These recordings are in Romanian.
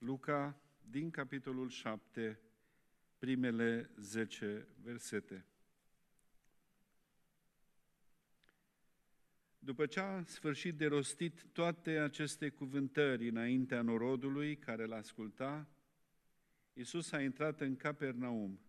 Luca, din capitolul 7, primele 10 versete. După ce a sfârșit de rostit toate aceste cuvântări înaintea norodului care l-asculta, Iisus a intrat în Capernaum.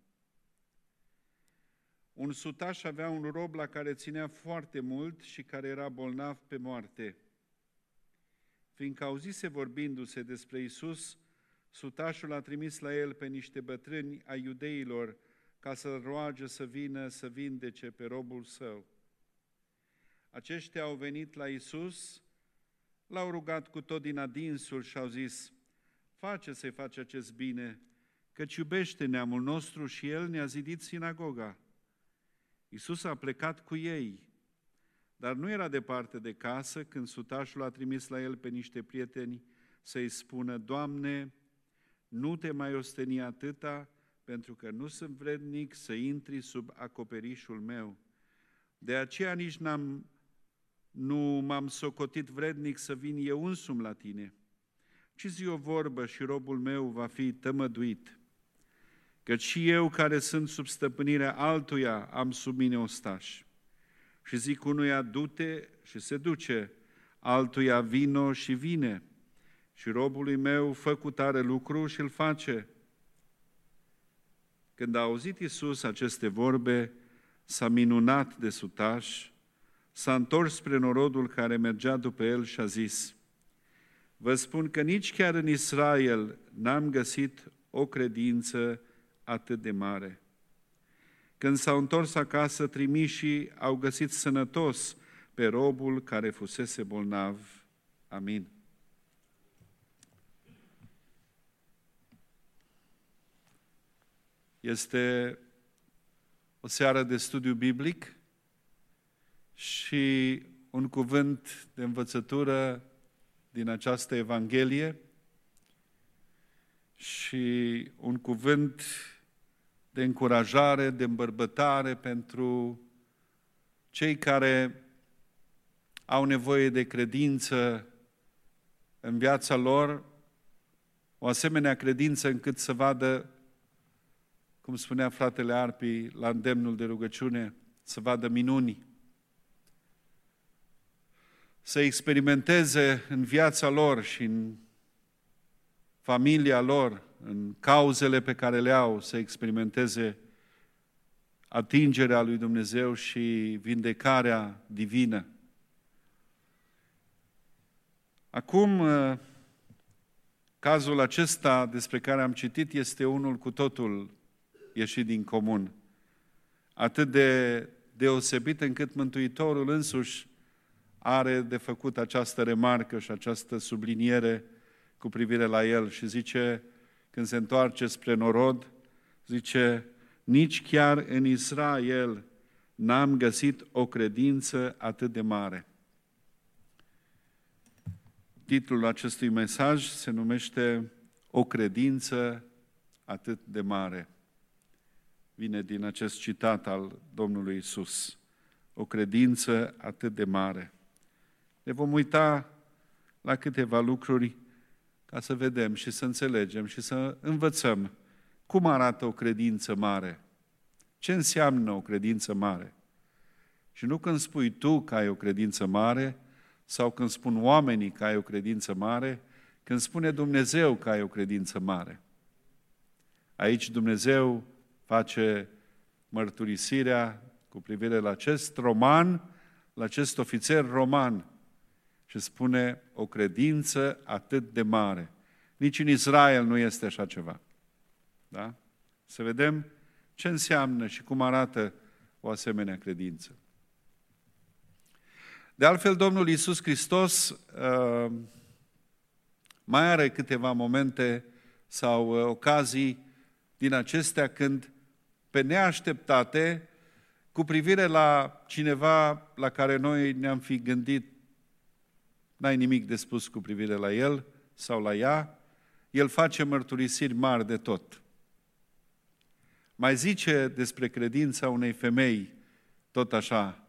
Un sutaș avea un rob la care ținea foarte mult și care era bolnav pe moarte. Fiindcă auzise vorbindu-se despre Iisus, sutașul a trimis la el pe niște bătrâni ai iudeilor ca să-l roage să vină să vindece pe robul său. Aceștia au venit la Iisus, l-au rugat cu tot din adinsul și au zis: „Face să-i faci acest bine, căci iubește neamul nostru și el ne-a zidit sinagoga.” Iisus a plecat cu ei, dar nu era departe de casă când sutașul a trimis la el pe niște prieteni să-i spună: „Doamne, nu te mai osteni atâta, pentru că nu sunt vrednic să intri sub acoperișul meu. De aceea nici nu m-am socotit vrednic să vin eu însumi la tine, ci zi o vorbă și robul meu va fi tămăduit. Căci și eu, care sunt sub stăpânirea altuia, am sub mine ostași. Și zic unuia: du-te, și se duce, altuia: vino, și vine. Și robului meu: fă cu tare lucru, și îl face.” Când a auzit Iisus aceste vorbe, s-a minunat de sutaș, s-a întors spre norodul care mergea după el și a zis: „Vă spun că nici chiar în Israel n-am găsit o credință atât de mare.” Când s-au întors acasă, trimișii au găsit sănătos pe robul care fusese bolnav. Amin. Este o seară de studiu biblic și un cuvânt de învățătură din această Evanghelie și un cuvânt de încurajare, de îmbărbătare pentru cei care au nevoie de credință în viața lor, o asemenea credință încât să vadă, cum spunea fratele Arpi la îndemnul de rugăciune, să vadă minuni, să experimenteze în viața lor și în familia lor, în cauzele pe care le au, să experimenteze atingerea lui Dumnezeu și vindecarea divină. Acum, cazul acesta despre care am citit este unul cu totul ieșit din comun. Atât de deosebit încât Mântuitorul însuși are de făcut această remarcă și această subliniere cu privire la el și zice, când se întoarce spre norod, zice: „Nici chiar în Israel n-am găsit o credință atât de mare.” Titlul acestui mesaj se numește „O credință atât de mare”. Vine din acest citat al Domnului Iisus. O credință atât de mare. Ne vom uita la câteva lucruri ca să vedem și să înțelegem și să învățăm cum arată o credință mare. Ce înseamnă o credință mare? Și nu când spui tu că ai o credință mare, sau când spun oamenii că ai o credință mare, când spune Dumnezeu că ai o credință mare. Aici Dumnezeu face mărturisirea cu privire la acest roman, la acest ofițer roman și spune: o credință atât de mare. Nici în Israel nu este așa ceva. Da? Să vedem ce înseamnă și cum arată o asemenea credință. De altfel, Domnul Iisus Hristos mai are câteva momente sau ocazii din acestea când, pe neașteptate, cu privire la cineva la care noi ne-am fi gândit, n-ai nimic de spus cu privire la el sau la ea, el face mărturisiri mari de tot. Mai zice despre credința unei femei, tot așa,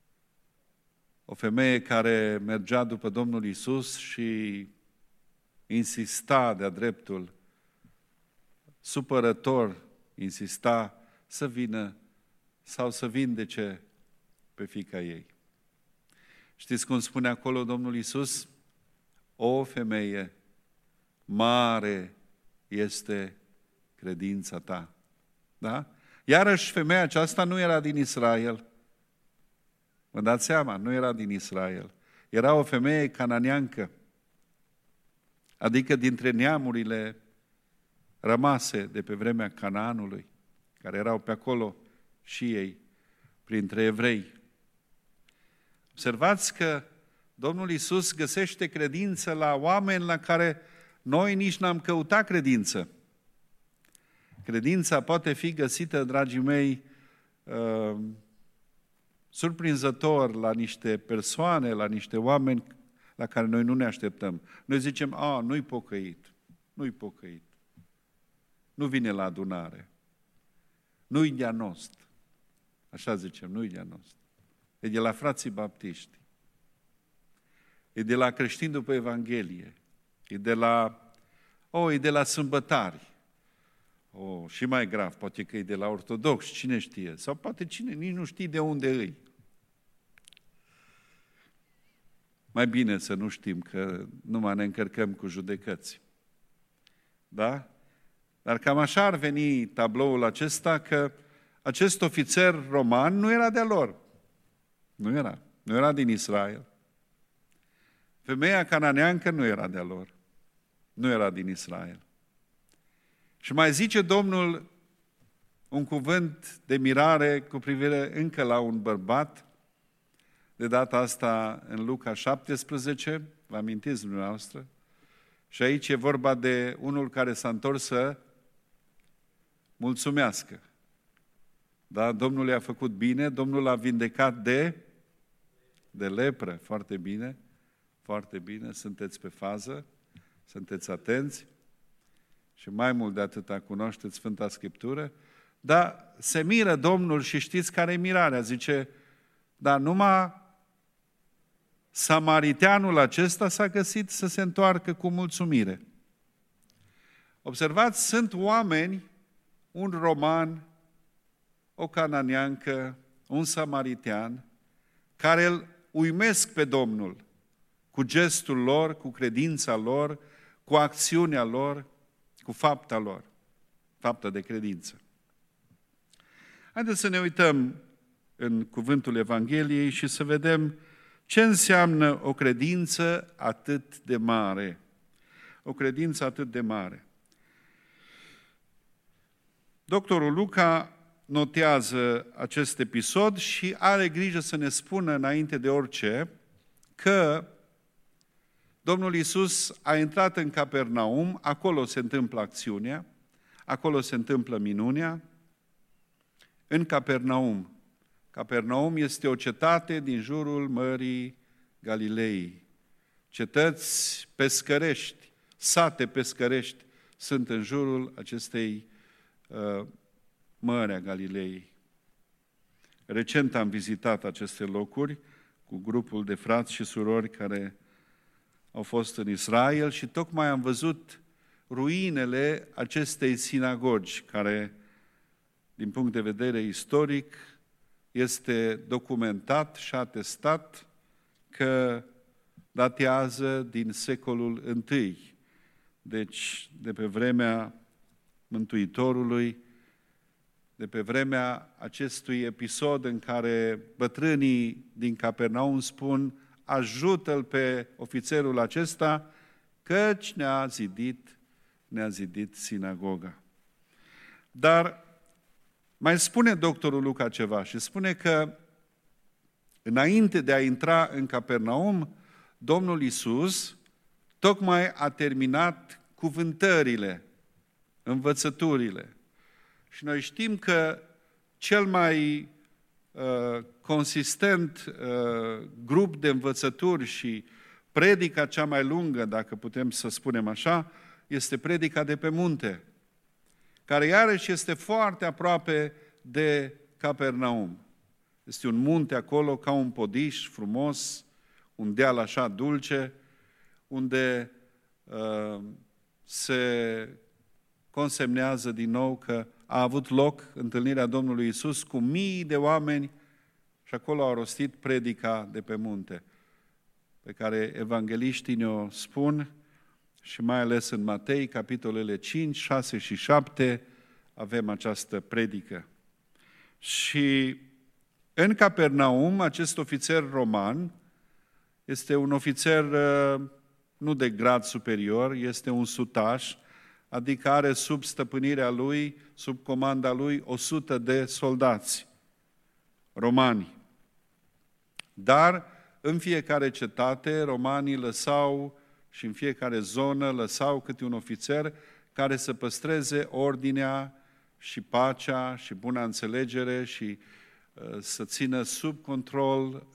o femeie care mergea după Domnul Iisus și insista de-a dreptul, supărător, insista să vină sau să vindece pe fiica ei. Știți cum spune acolo Domnul Iisus? O femeie, mare este credința ta. Da? Iarăși femeia aceasta nu era din Israel. Vă dați seama, nu era din Israel. Era o femeie cananeancă, adică dintre neamurile rămase de pe vremea Canaanului, care erau pe acolo și ei, printre evrei. Observați că Domnul Iisus găsește credință la oameni la care noi nici n-am căutat credință. Credința poate fi găsită, dragii mei, surprinzător la niște persoane, la niște oameni la care noi nu ne așteptăm. Noi zicem, nu-i pocăit, nu-i pocăit, nu vine la adunare, nu-i dianost. Așa zicem, nu-i dianost. E de la frații baptiști, e de la creștini după Evanghelie, e de la sâmbătari. Și mai grav, poate că e de la ortodoxi, cine știe, sau poate cine, nici nu știe de unde îi. Mai bine să nu știm, că numai ne încărcăm cu judecăți. Da? Dar cam așa ar veni tabloul acesta, că acest ofițer roman nu era de-a lor. Nu era din Israel. Femeia cananeancă nu era de-a lor. Nu era din Israel. Și mai zice Domnul un cuvânt de mirare cu privire încă la un bărbat, de data asta în Luca 17, vă amintiți dumneavoastră? Și aici e vorba de unul care s-a întors să mulțumească. Da? Domnul i-a făcut bine, Domnul l-a vindecat de lepră. Foarte bine, foarte bine, sunteți pe fază, sunteți atenți. Și mai mult de atâta cunoașteți Sfânta Scriptură, dar se miră Domnul și știți care e mirarea? Zice, dar numai samariteanul acesta s-a găsit să se întoarcă cu mulțumire. Observați, sunt oameni, un roman, o cananeancă, un samaritean, care îl uimesc pe Domnul cu gestul lor, cu credința lor, cu acțiunea lor, cu fapta lor, fapta de credință. Haideți să ne uităm în cuvântul Evangheliei și să vedem ce înseamnă o credință atât de mare. O credință atât de mare. Doctorul Luca notează acest episod și are grijă să ne spună înainte de orice că Domnul Iisus a intrat în Capernaum, acolo se întâmplă acțiunea, acolo se întâmplă minunea, în Capernaum. Capernaum este o cetate din jurul Mării Galilei. Cetăți pescărești, sate pescărești sunt în jurul acestei Mări a Galilei. Recent am vizitat aceste locuri cu grupul de frați și surori care au fost în Israel și tocmai am văzut ruinele acestei sinagogi, care, din punct de vedere istoric, este documentat și atestat că datează din secolul I, deci de pe vremea Mântuitorului, de pe vremea acestui episod în care bătrânii din Capernaum spun: ajută-l pe ofițerul acesta, căci ne-a zidit sinagoga. Dar mai spune doctorul Luca ceva și spune că înainte de a intra în Capernaum, Domnul Iisus tocmai a terminat cuvântările, învățăturile. Și noi știm că cel mai consistent grup de învățături și predica cea mai lungă, dacă putem să spunem așa, este predica de pe munte, care iarăși este foarte aproape de Capernaum. Este un munte acolo ca un podiș frumos, un deal așa dulce, unde se consemnează din nou că a avut loc întâlnirea Domnului Iisus cu mii de oameni și acolo au rostit predica de pe munte, pe care evangeliștii ne-o spun și mai ales în Matei, capitolele 5, 6 și 7, avem această predică. Și în Capernaum, acest ofițer roman este un ofițer nu de grad superior, este un sutaș, adică are sub stăpânirea lui, sub comanda lui, 100 de soldați romani. Dar în fiecare cetate, romanii lăsau și în fiecare zonă lăsau câte un ofițer care să păstreze ordinea și pacea și buna înțelegere și să țină sub control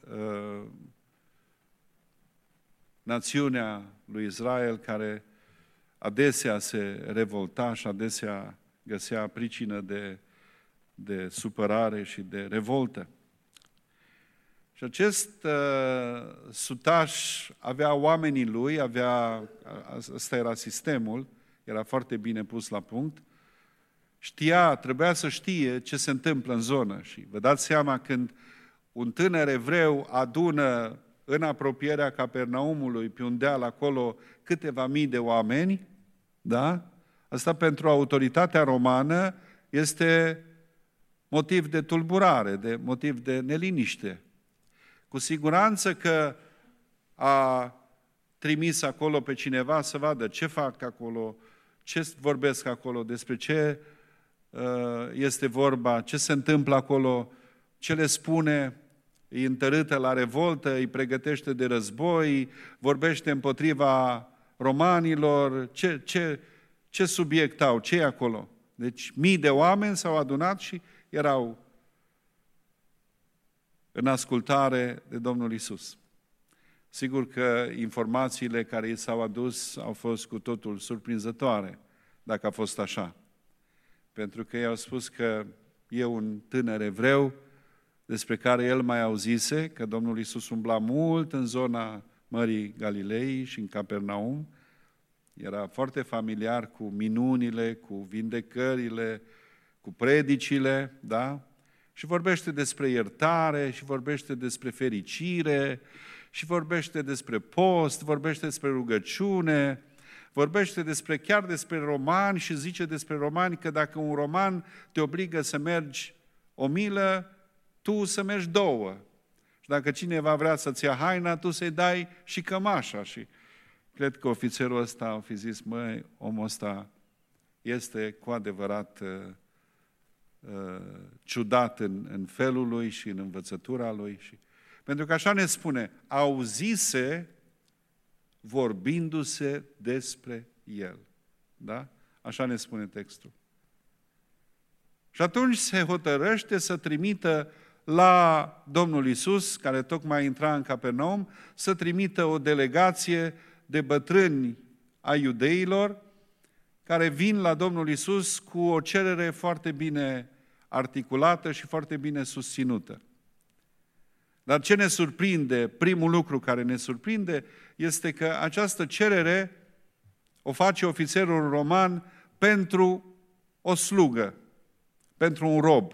națiunea lui Israel, care adesea se revolta și adesea găsea pricină de supărare și de revoltă. Și acest sutaș avea oamenii lui, ăsta era sistemul, era foarte bine pus la punct, trebuia să știe ce se întâmplă în zonă. Și vă dați seama, când un tânăr evreu adună în apropierea Capernaumului, pe un deal acolo, câteva mii de oameni, da? Asta pentru autoritatea romană este motiv de tulburare, motiv de neliniște. Cu siguranță că a trimis acolo pe cineva să vadă ce fac acolo, ce vorbesc acolo, despre ce este vorba, ce se întâmplă acolo, ce le spune, îi întărâtă la revoltă, îi pregătește de război, vorbește împotriva romanilor, ce subiect au, ce e acolo? Deci mii de oameni s-au adunat și erau în ascultare de Domnul Iisus. Sigur că informațiile care i s-au adus au fost cu totul surprinzătoare, dacă a fost așa. Pentru că ei au spus că e un tânăr evreu despre care el mai auzise, că Domnul Iisus umbla mult în zona Mării Galilei și în Capernaum. Era foarte familiar cu minunile, cu vindecările, cu predicile, da? Și vorbește despre iertare, și vorbește despre fericire, și vorbește despre post, vorbește despre rugăciune, vorbește chiar despre romani și zice despre romani că dacă un roman te obligă să mergi 1.000, tu să mergi 2. Și dacă cineva vrea să-ți ia haina, tu să-i dai și cămașa. Și cred că ofițerul ăsta a fi zis, măi, omul ăsta este cu adevărat ciudat în felul lui și în învățătura lui. Pentru că așa ne spune, auzise vorbindu-se despre el. Da? Așa ne spune textul. Și atunci se hotărăște să trimită la Domnul Iisus, care tocmai intra în Capernaum, să trimită o delegație de bătrâni a iudeilor, care vin la Domnul Iisus cu o cerere foarte bine articulată și foarte bine susținută. Dar ce ne surprinde, primul lucru care ne surprinde, este că această cerere o face ofițerul roman pentru o slugă, pentru un rob.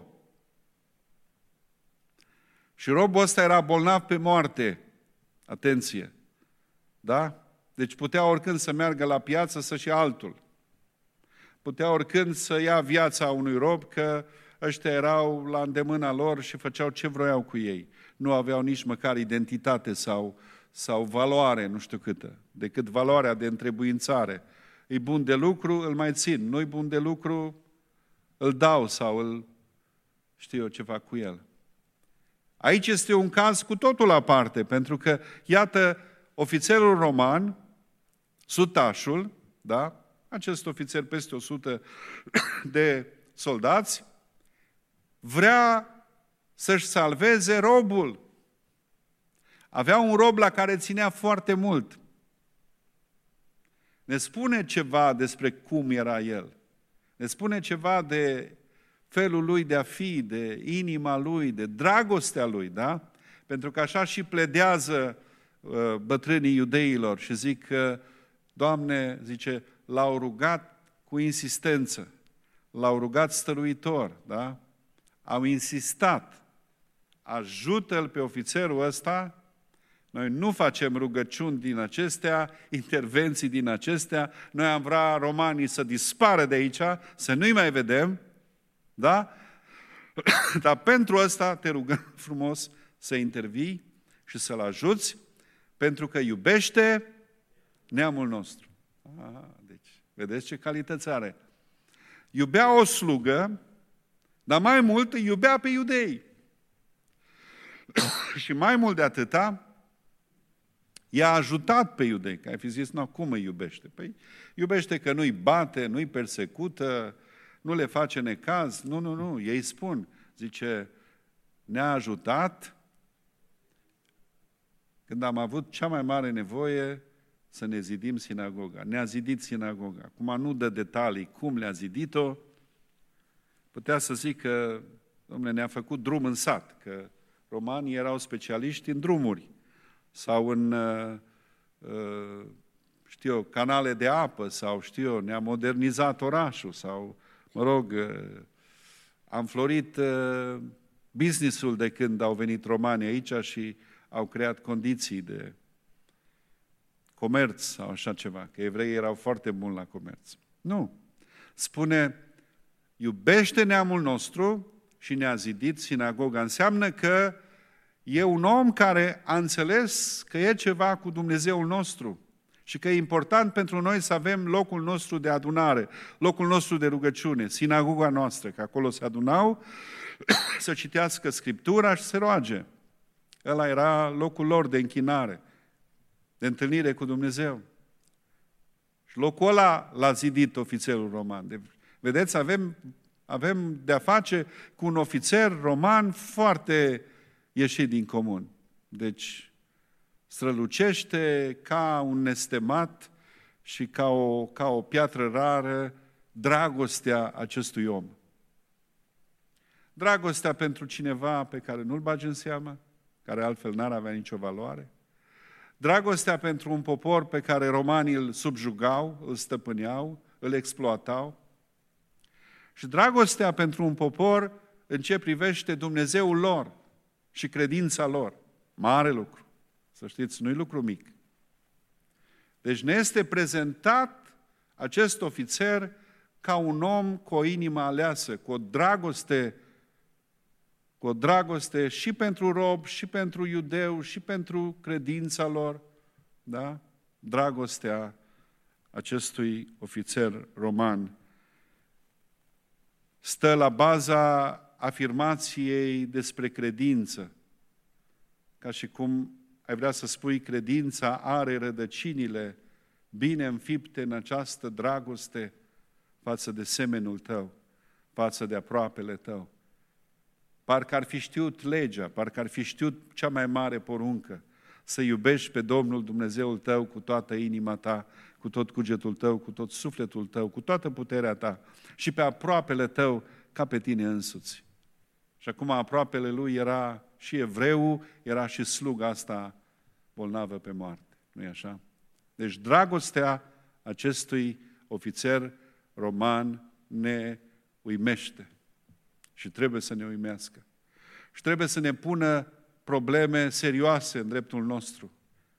Și robul ăsta era bolnav pe moarte. Atenție! Da? Deci putea oricând să meargă la piață să-și ia altul. Putea oricând să ia viața unui rob, că ăștia erau la îndemâna lor și făceau ce vroiau cu ei. Nu aveau nici măcar identitate sau valoare, nu știu câtă, decât valoarea de întrebuințare. E bun de lucru, îl mai țin. Nu-i bun de lucru, îl dau sau știu eu ce fac cu el. Aici este un caz cu totul aparte, pentru că, iată, ofițerul roman, sutașul, da? Acest ofițer peste 100 de soldați, vrea să-și salveze robul. Avea un rob la care ținea foarte mult. Ne spune ceva despre cum era el. Ne spune ceva de felul lui de a fi, de inima lui, de dragostea lui, da? Pentru că așa și pledează bătrânii iudeilor și zic că Doamne, zice, l-au rugat cu insistență, l-au rugat stăruitor, da? Au insistat, ajută-l pe ofițerul ăsta. Noi nu facem rugăciuni din acestea, intervenții din acestea, noi am vrea romanii să dispară de aici, să nu-i mai vedem, da? Dar pentru asta te rugăm frumos să intervii și să-l ajuți, pentru că iubește neamul nostru. Deci, vedeți ce calități are. Iubea o slugă, dar mai mult îi iubea pe iudei. Și mai mult de atâta, i-a ajutat pe iudei, că ai fi zis, nu, cum îi iubește? Păi iubește că nu-i bate, nu-i persecută, nu le face necaz. Nu, ei spun, zice, ne-a ajutat când am avut cea mai mare nevoie să ne zidim sinagoga. Ne-a zidit sinagoga. Acum nu dă detalii cum le-a zidit-o, putea să zic că, dom'le, ne-a făcut drum în sat, că romanii erau specialiști în drumuri sau în, canale de apă sau, ne-a modernizat orașul sau, am florit business-ul de când au venit romanii aici și au creat condiții de comerț sau așa ceva, că evreii erau foarte buni la comerț. Nu. Spune, iubește neamul nostru și ne-a zidit sinagoga. Înseamnă că e un om care a înțeles că e ceva cu Dumnezeul nostru și că e important pentru noi să avem locul nostru de adunare, locul nostru de rugăciune, sinagoga noastră, că acolo se adunau să citească Scriptura și să roage. Ăla era locul lor de închinare, de întâlnire cu Dumnezeu. Și locul ăla l-a zidit ofițerul roman. Vedeți, avem de-a face cu un ofițer roman foarte ieșit din comun. Deci strălucește ca un nestemat și ca o piatră rară dragostea acestui om. Dragostea pentru cineva pe care nu-l bagi în seamă, care altfel n-ar avea nicio valoare. Dragostea pentru un popor pe care romanii îl subjugau, îl stăpâneau, îl exploatau. Și dragostea pentru un popor în ce privește Dumnezeul lor și credința lor. Mare lucru. Să știți, nu-i lucru mic. Deci ne este prezentat acest ofițer ca un om cu o inimă aleasă, cu o dragoste și pentru rob, și pentru iudeu, și pentru credința lor. Da? Dragostea acestui ofițer roman stă la baza afirmației despre credință. Ca și cum ai vrea să spui, credința are rădăcinile bine înfipte în această dragoste față de semenul tău, față de aproapele tău. Parcă ar fi știut legea, parcă ar fi știut cea mai mare poruncă, să iubești pe Domnul Dumnezeul tău cu toată inima ta, cu tot cugetul tău, cu tot sufletul tău, cu toată puterea ta și pe aproapele tău ca pe tine însuți. Și acum aproapele lui era și evreu, era și sluga asta bolnavă pe moarte. Nu-i așa? Deci dragostea acestui ofițer roman ne uimește și trebuie să ne uimească. Și trebuie să ne pună probleme serioase în dreptul nostru,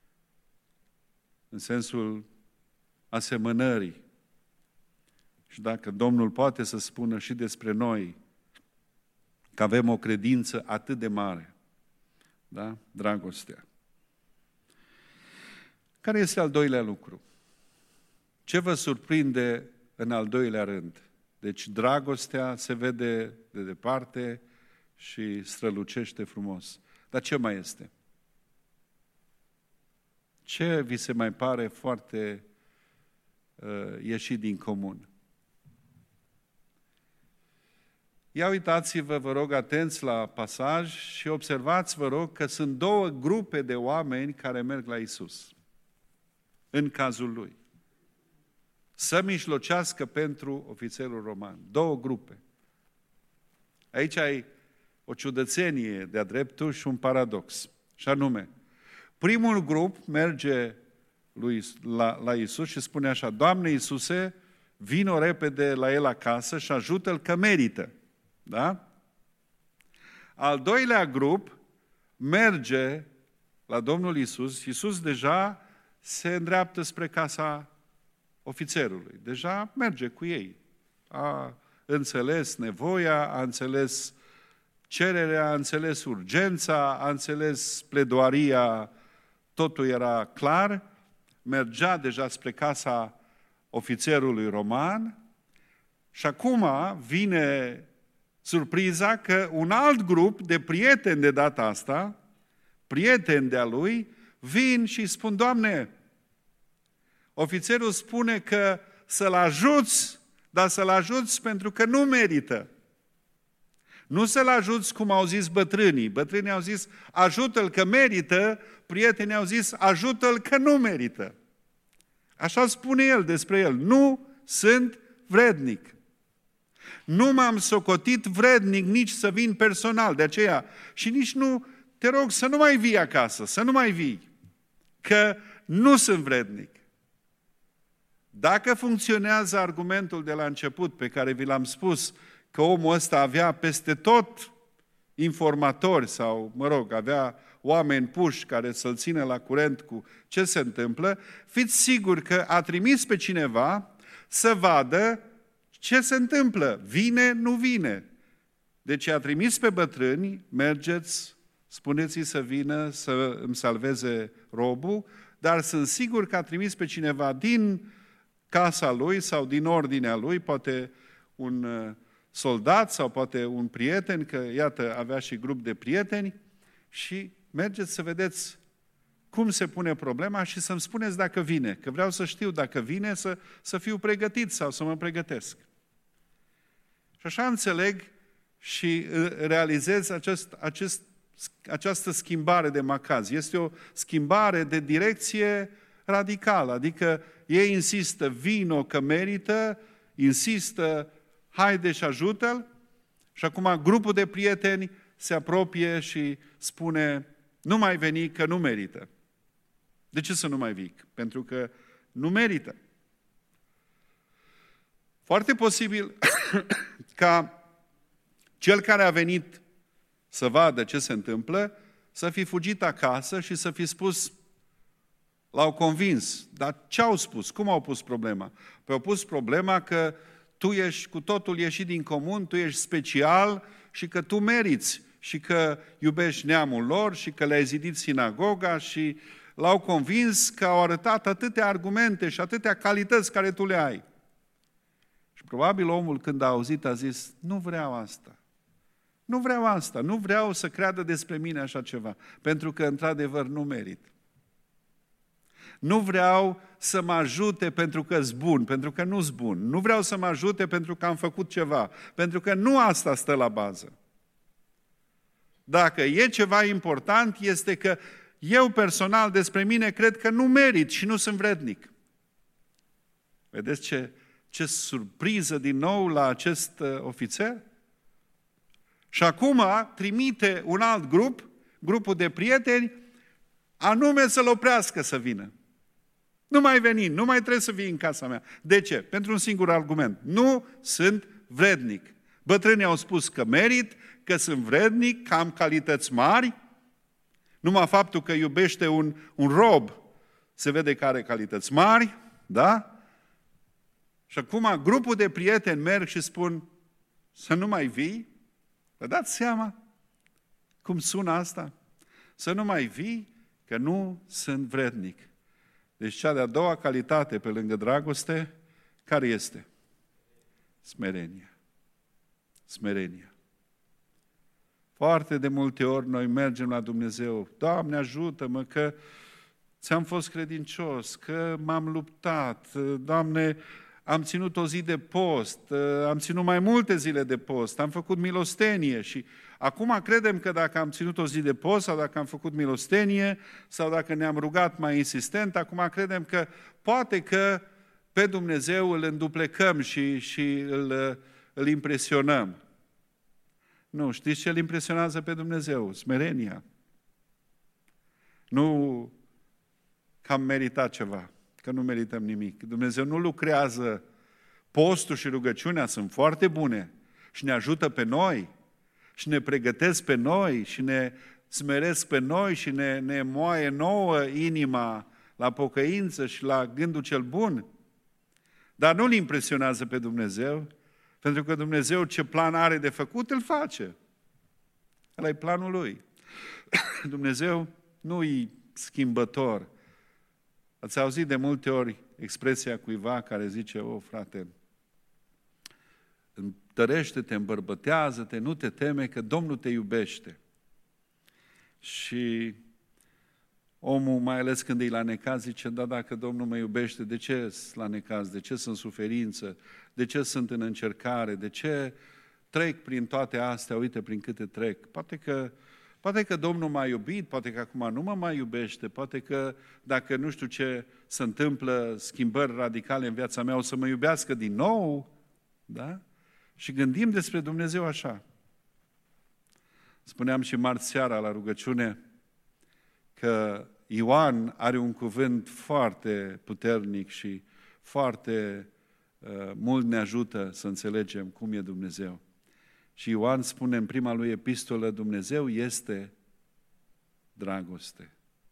în sensul asemănării. Și dacă Domnul poate să spună și despre noi că avem o credință atât de mare, da? Dragostea. Care este al doilea lucru? Ce vă surprinde în al doilea rând? Deci dragostea se vede de departe și strălucește frumos. Dar ce mai este? Ce vi se mai pare foarte ieșit din comun? Ia uitați-vă, vă rog, atenți la pasaj și observați, vă rog, că sunt două grupe de oameni care merg la Iisus. În cazul lui. Să mijlocească pentru ofițerul roman. Două grupe. Aici ai o ciudățenie de-a dreptul și un paradox. Și anume, primul grup merge la Iisus și spune așa: Doamne Iisuse, vino repede la el acasă și ajută-l că merită. Da? Al doilea grup merge la Domnul Iisus. Iisus deja se îndreaptă spre casa ofițerului. Deja merge cu ei. A înțeles nevoia, a înțeles cererea, a înțeles urgența, a înțeles pledoaria, totul era clar. Mergea deja spre casa ofițerului roman și acum vine surpriza că un alt grup de prieteni de data asta, prieteni de-a lui, vin și spun: Doamne, ofițerul spune că să-l ajuți, dar să-l ajuți pentru că nu merită. Nu să-l ajuți cum au zis bătrânii. Bătrânii au zis: ajută-l că merită, prietenii au zis: ajută-l că nu merită. Așa spune el despre el: nu sunt vrednic. Nu m-am socotit vrednic nici să vin personal, de aceea. Și nici nu, te rog să nu mai vii acasă, să nu mai vii, că nu sunt vrednic. Dacă funcționează argumentul de la început pe care vi l-am spus, că omul ăsta avea peste tot informatori sau, avea oameni puși care să-l țină la curent cu ce se întâmplă, fiți siguri că a trimis pe cineva să vadă ce se întâmplă. Vine, nu vine. Deci a trimis pe bătrâni: mergeți, spuneți-i să vină să îmi salveze robul, dar sunt sigur că a trimis pe cineva din casa lui sau din ordinea lui, poate un soldat sau poate un prieten, că iată avea și grup de prieteni, și mergeți să vedeți cum se pune problema și să-mi spuneți dacă vine, că vreau să știu dacă vine să fiu pregătit sau să mă pregătesc. Și așa înțeleg și realizez această schimbare de macaz. Este o schimbare de direcție radicală, adică ei insistă: vino că merită, insistă: haide și ajută-l. Și acum grupul de prieteni se apropie și spune: nu mai veni că nu merită. De ce să nu mai vii? Pentru că nu merită. Foarte posibil ca cel care a venit să vadă ce se întâmplă să fi fugit acasă și să fi spus: l-au convins. Dar ce au spus? Cum au pus problema? Păi au pus problema că tu ești cu totul ieșit din comun, tu ești special și că tu meriți și că iubești neamul lor și că le-ai zidit sinagoga, și l-au convins că au arătat atâtea argumente și atâtea calități care tu le ai. Și probabil omul, când a auzit, a zis: nu vreau asta. Nu vreau asta, nu vreau să creadă despre mine așa ceva, pentru că într-adevăr nu merit. Nu vreau să mă ajute pentru că-s bun, pentru că nu-s bun. Nu vreau să mă ajute pentru că am făcut ceva, pentru că nu asta stă la bază. Dacă e ceva important, este că eu personal despre mine cred că nu merit și nu sunt vrednic. Vedeți ce surpriză din nou la acest ofițer? Și acum trimite un alt grup, grupul de prieteni, anume să-l oprească să vină. Nu mai veni, nu mai trebuie să vii în casa mea. De ce? Pentru un singur argument: nu sunt vrednic. Bătrânii au spus că merit, că sunt vrednic, că am calități mari. Numai faptul că iubește un rob se vede că are calități mari, da? Și acum grupul de prieteni merg și spun: să nu mai vii? Vă dați seama cum sună asta? Să nu mai vii, că nu sunt vrednic. Deci cea de-a doua calitate pe lângă dragoste, care este? Smerenia. Smerenia. Foarte de multe ori noi mergem la Dumnezeu: Doamne, ajută-mă că ți-am fost credincios, că m-am luptat, Doamne, am ținut o zi de post, am ținut mai multe zile de post, am făcut milostenie și acum credem că dacă am ținut o zi de post sau dacă am făcut milostenie sau dacă ne-am rugat mai insistent, acum credem că poate că pe Dumnezeu îl înduplecăm și îl impresionăm. Nu, știți ce îl impresionează pe Dumnezeu? Smerenia. Nu că am meritat ceva, că nu merităm nimic. Dumnezeu nu lucrează, postul și rugăciunea sunt foarte bune și ne ajută pe noi și ne pregătesc pe noi și ne smeresc pe noi și ne moaie nouă inima la pocăință și la gândul cel bun. Dar nu-L impresionează pe Dumnezeu, pentru că Dumnezeu ce plan are de făcut, îl face. Ăla e planul Lui. Dumnezeu nu-i schimbător. Ați auzit de multe ori expresia cuiva care zice, frate, întărește-te, îmbărbătează-te, nu te teme că Domnul te iubește. Și omul, mai ales când e la necaz, zice, da, dacă Domnul mă iubește, de ce sunt la necaz? De ce sunt în suferință? De ce sunt în încercare? De ce trec prin toate astea? Uite prin câte trec. Poate că Domnul m-a iubit, poate că acum nu mă mai iubește, poate că dacă nu știu ce se întâmplă, schimbări radicale în viața mea, o să mă iubească din nou, da? Și gândim despre Dumnezeu așa. Spuneam și marți seara la rugăciune că Ioan are un cuvânt foarte puternic și foarte mult ne ajută să înțelegem cum e Dumnezeu. Și Ioan spune în prima lui epistolă, Dumnezeu este dragoste.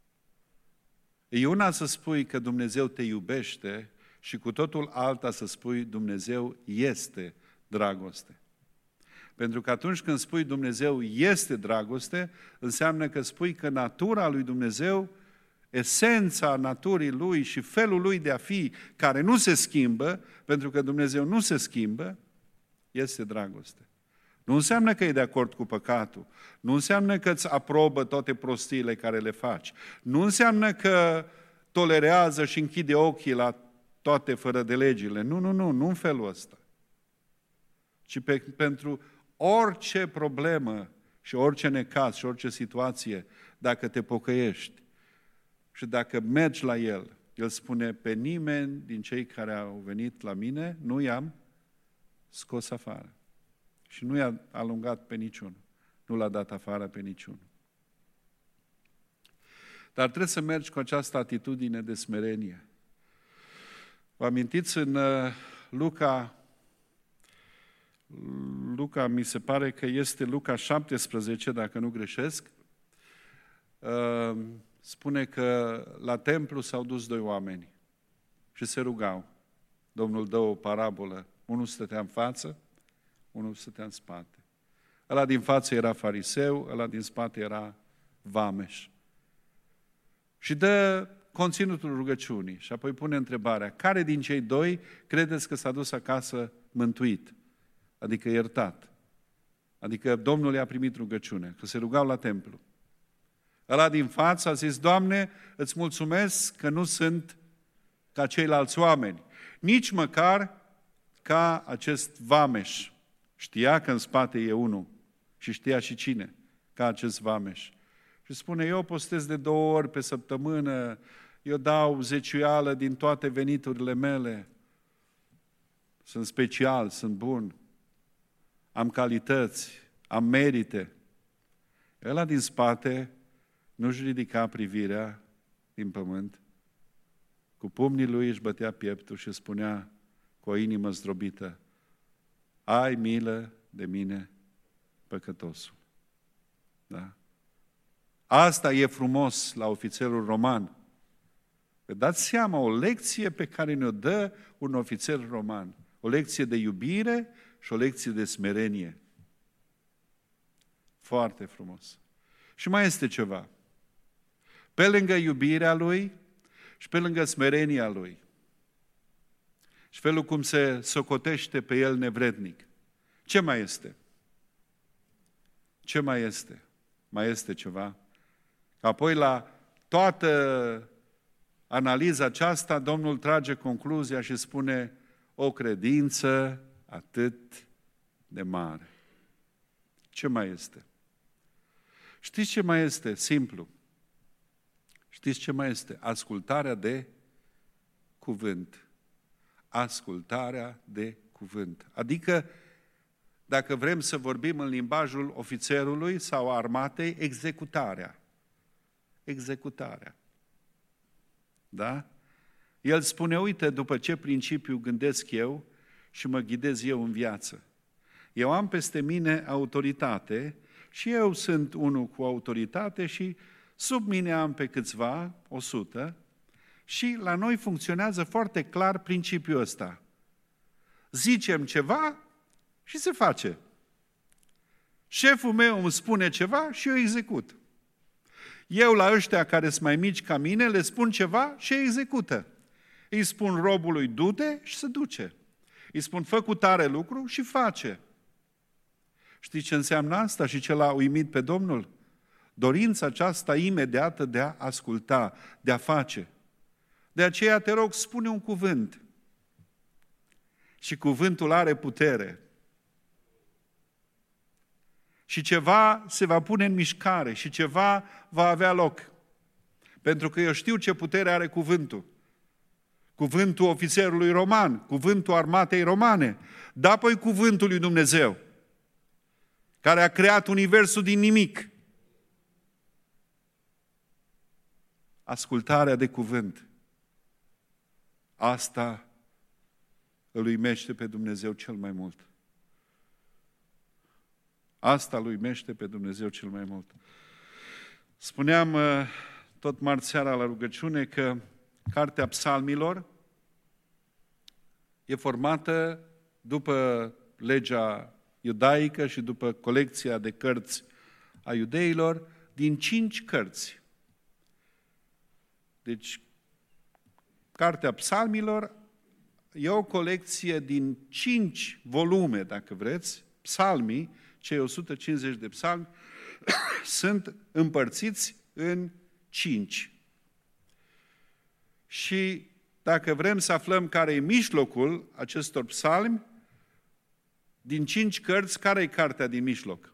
E una să spui că Dumnezeu te iubește și cu totul alta să spui Dumnezeu este dragoste. Pentru că atunci când spui Dumnezeu este dragoste, înseamnă că spui că natura lui Dumnezeu, esența naturii Lui și felul Lui de a fi, care nu se schimbă, pentru că Dumnezeu nu se schimbă, este dragoste. Nu înseamnă că e de acord cu păcatul, nu înseamnă că îți aprobă toate prostiile care le faci, nu înseamnă că tolerează și închide ochii la toate fără de legile. Nu în felul ăsta. Ci pentru orice problemă și orice necaz și orice situație, dacă te pocăiești și dacă mergi la El, El spune, pe nimeni din cei care au venit la mine nu i-am scos afară. Și nu i-a alungat pe niciunul. Nu l-a dat afară pe niciunul. Dar trebuie să mergi cu această atitudine de smerenie. Vă amintiți în Luca, mi se pare că este Luca 17, dacă nu greșesc, spune că la templu s-au dus doi oameni și se rugau. Domnul dă o parabolă. Unul stătea în față, unul stătea în spate. Ăla din față era fariseu, ăla din spate era vameș. Și dă conținutul rugăciunii și apoi pune întrebarea, care din cei doi credeți că s-a dus acasă mântuit? Adică iertat. Adică Domnul i-a primit rugăciune, că se rugau la templu. Ăla din față a zis, Doamne, îți mulțumesc că nu sunt ca ceilalți oameni, nici măcar ca acest vameș. Știa că în spate e unul și știa și cine, ca acest vameș. Și spune, eu postez de 2 ori pe săptămână, eu dau zeciuială din toate veniturile mele, sunt special, sunt bun, am calități, am merite. Ăla din spate nu-și ridica privirea din pământ, cu pumnii lui își bătea pieptul și spunea cu o inimă zdrobită, ai milă de mine, păcătosul. Da? Asta e frumos la ofițerul roman. Vă dați seama, o lecție pe care ne-o dă un ofițer roman. O lecție de iubire și o lecție de smerenie. Foarte frumos. Și mai este ceva. Pe lângă iubirea lui și pe lângă smerenia lui și felul cum se socotește pe el nevrednic. Ce mai este? Ce mai este? Mai este ceva? Apoi la toată analiza aceasta, Domnul trage concluzia și spune o credință atât de mare. Ce mai este? Știți ce mai este? Simplu. Știți ce mai este? Ascultarea de cuvânt. Ascultarea de cuvânt. Adică, dacă vrem să vorbim în limbajul ofițerului sau armatei, executarea. Executarea. Da? El spune, uite, după ce principiu gândesc eu și mă ghidez eu în viață. Eu am peste mine autoritate și eu sunt unul cu autoritate și sub mine am pe câțiva, 100, și la noi funcționează foarte clar principiul ăsta. Zicem ceva și se face. Șeful meu îmi spune ceva și eu execut. Eu la ăștia care sunt mai mici ca mine le spun ceva și execută. Îi spun robului du-te și se duce. Îi spun fă cu tare lucru și face. Știți ce înseamnă asta și ce l-a uimit pe Domnul? Dorința aceasta imediată de a asculta, de a face. De aceea te rog, spune un cuvânt. Și cuvântul are putere. Și ceva se va pune în mișcare și ceva va avea loc. Pentru că eu știu ce putere are cuvântul. Cuvântul ofițerului roman, cuvântul armatei romane, dar apoi cuvântul lui Dumnezeu, care a creat universul din nimic. Ascultarea de cuvânt. Asta îl uimește pe Dumnezeu cel mai mult. Asta îl uimește pe Dumnezeu cel mai mult. Spuneam tot marți seara la rugăciune că Cartea Psalmilor e formată după legea iudaică și după colecția de cărți a iudeilor din 5 cărți. Deci, Cartea Psalmilor e o colecție din 5 volume, dacă vreți, psalmii, cei 150 de psalmi, sunt împărțiți în 5. Și dacă vrem să aflăm care e mijlocul acestor psalmi, din 5 cărți, care e cartea din mijloc?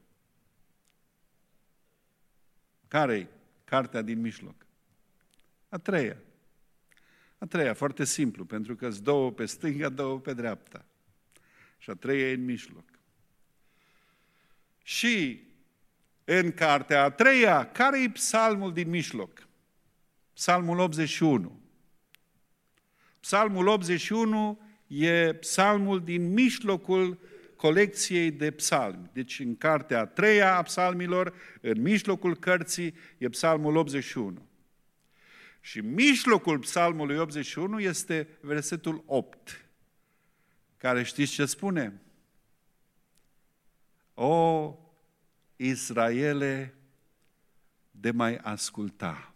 Care e cartea din mijloc? A treia. A treia, foarte simplu, pentru că sunt 2 pe stânga, 2 pe dreapta. Și a treia e în mijloc. Și în cartea a treia, care e psalmul din mijloc? Psalmul 81. Psalmul 81 e psalmul din mijlocul colecției de psalmi. Deci în cartea a treia a psalmilor, în mijlocul cărții, e psalmul 81. Și mijlocul psalmului 81 este versetul 8, care știți ce spune? O, Israele, de mai asculta.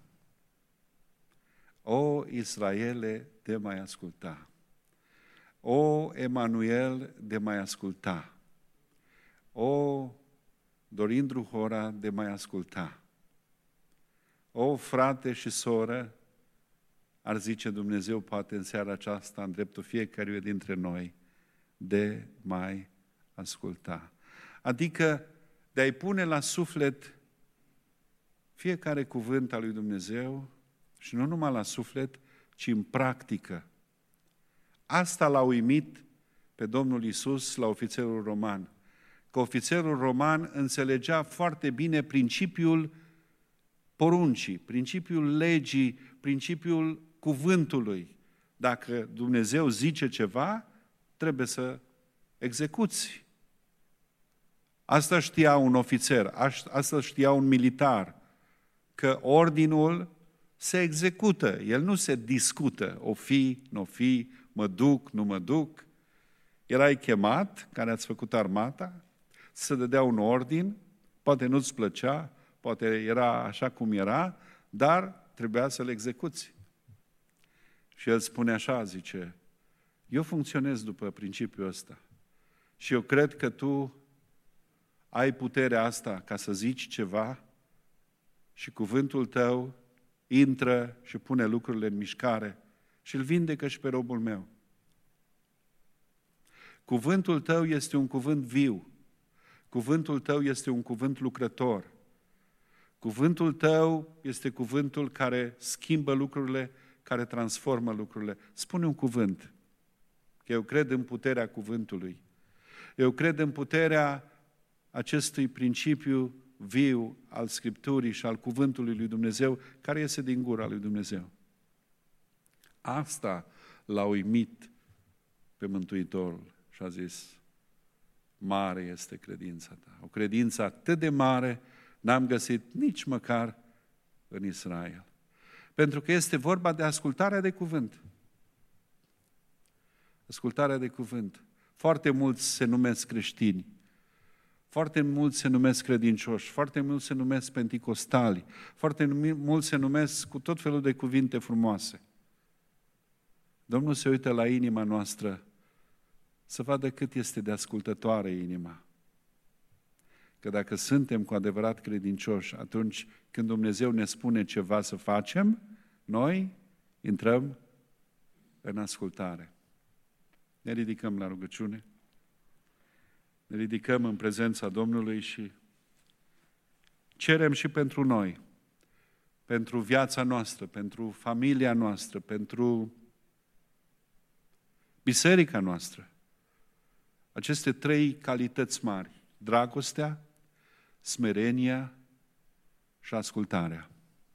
O, Israele, de mai asculta. O, Emanuel, de mai asculta. O, Dorin Druhora, de mai asculta. O, frate și soră, ar zice Dumnezeu poate în seara aceasta, în dreptul fiecăruia dintre noi, de mai asculta. Adică de a-i pune la suflet fiecare cuvânt al lui Dumnezeu și nu numai la suflet, ci în practică. Asta l-a uimit pe Domnul Iisus la ofițerul roman. Că ofițerul roman înțelegea foarte bine principiul poruncii, principiul legii, principiul cuvântului. Dacă Dumnezeu zice ceva, trebuie să execuți. Asta știa un ofițer, asta știa un militar, că ordinul se execută, el nu se discută, o fi, nu o fi, mă duc, nu mă duc. Erai chemat, care ați făcut armata, să dădea un ordin, poate nu-ți plăcea, poate era așa cum era, dar trebuia să-l execuți. Și el spune așa, zice, eu funcționez după principiul ăsta și eu cred că tu ai puterea asta ca să zici ceva și cuvântul tău intră și pune lucrurile în mișcare și îl vindecă și pe robul meu. Cuvântul tău este un cuvânt viu. Cuvântul tău este un cuvânt lucrător. Cuvântul tău este cuvântul care schimbă lucrurile, care transformă lucrurile. Spune un cuvânt. Că eu cred în puterea cuvântului. Eu cred în puterea acestui principiu viu al Scripturii și al cuvântului lui Dumnezeu, care iese din gura lui Dumnezeu. Asta l-a uimit pe Mântuitorul și a zis, mare este credința ta. O credință atât de mare n-am găsit nici măcar în Israel. Pentru că este vorba de ascultarea de cuvânt. Ascultarea de cuvânt. Foarte mulți se numesc creștini, foarte mulți se numesc credincioși, foarte mulți se numesc penticostali, foarte mulți se numesc cu tot felul de cuvinte frumoase. Domnul se uită la inima noastră să vadă cât este de ascultătoare inima. Că dacă suntem cu adevărat credincioși, atunci când Dumnezeu ne spune ceva să facem, noi intrăm în ascultare. Ne ridicăm la rugăciune, ne ridicăm în prezența Domnului și cerem și pentru noi, pentru viața noastră, pentru familia noastră, pentru biserica noastră, aceste 3 calități mari, dragostea, smerenia și ascultarea.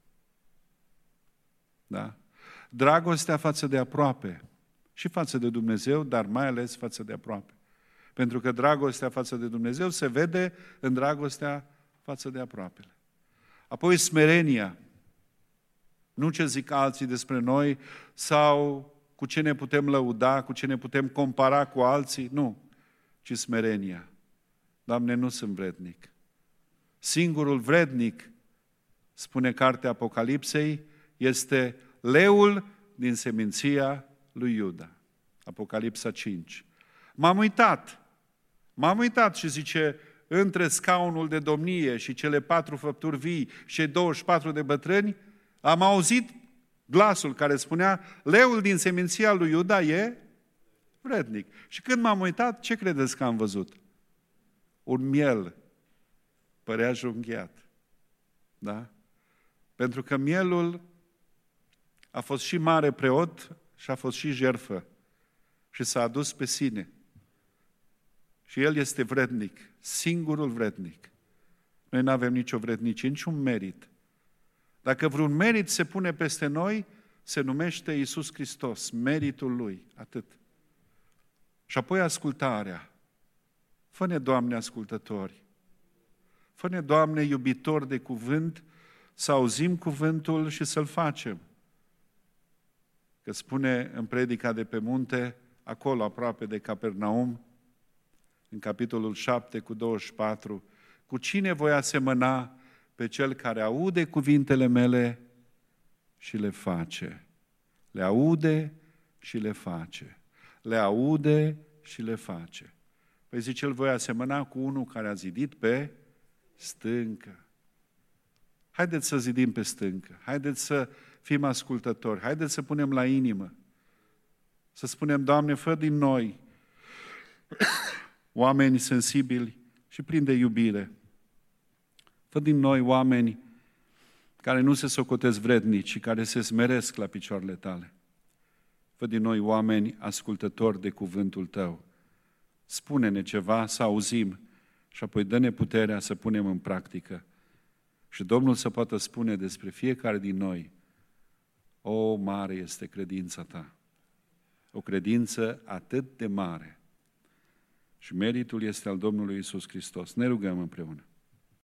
Da? Dragostea față de aproape și față de Dumnezeu, dar mai ales față de aproape. Pentru că dragostea față de Dumnezeu se vede în dragostea față de aproapele. Apoi smerenia, nu ce zic alții despre noi sau cu ce ne putem lăuda, cu ce ne putem compara cu alții, nu, ci smerenia. Doamne, nu sunt vrednic. Singurul vrednic, spune cartea Apocalipsei, este leul din seminția lui Iuda. Apocalipsa 5. M-am uitat și zice, între scaunul de domnie și cele 4 făpturi vii și cei 24 de bătrâni, am auzit glasul care spunea, leul din seminția lui Iuda e vrednic. Și când m-am uitat, ce credeți că am văzut? Un miel, părea junghiat. Da? Pentru că mielul a fost și mare preot și a fost și jertfă. Și s-a adus pe sine. Și el este vrednic, singurul vrednic. Noi nu avem nicio vrednicie, niciun merit. Dacă vreun merit se pune peste noi, se numește Iisus Hristos, meritul Lui, atât. Și apoi ascultarea. Fă-ne, Doamne, ascultători. Fă-ne, Doamne, iubitori de cuvânt, să auzim cuvântul și să-l facem. Că spune în predica de pe munte, acolo aproape de Capernaum, în capitolul 7 cu 24, cu cine voi asemăna pe cel care aude cuvintele mele și le face. Le aude și le face. Le aude și le face. Păi zice, îl voi asemăna cu unul care a zidit pe stâncă. Haideți să zidim pe stâncă. Haideți să fim ascultători. Haideți să punem la inimă. Să spunem, Doamne, fă din noi oameni sensibili și plini de iubire. Fă din noi oameni care nu se socotesc vrednici și care se smeresc la picioarele Tale. Fă din noi oameni ascultători de cuvântul Tău. Spune-ne ceva, să auzim și apoi dă-ne puterea să punem în practică. Și Domnul să poată spune despre fiecare din noi, o, mare este credința Ta. O credință atât de mare. Și meritul este al Domnului Iisus Hristos. Ne rugăm împreună.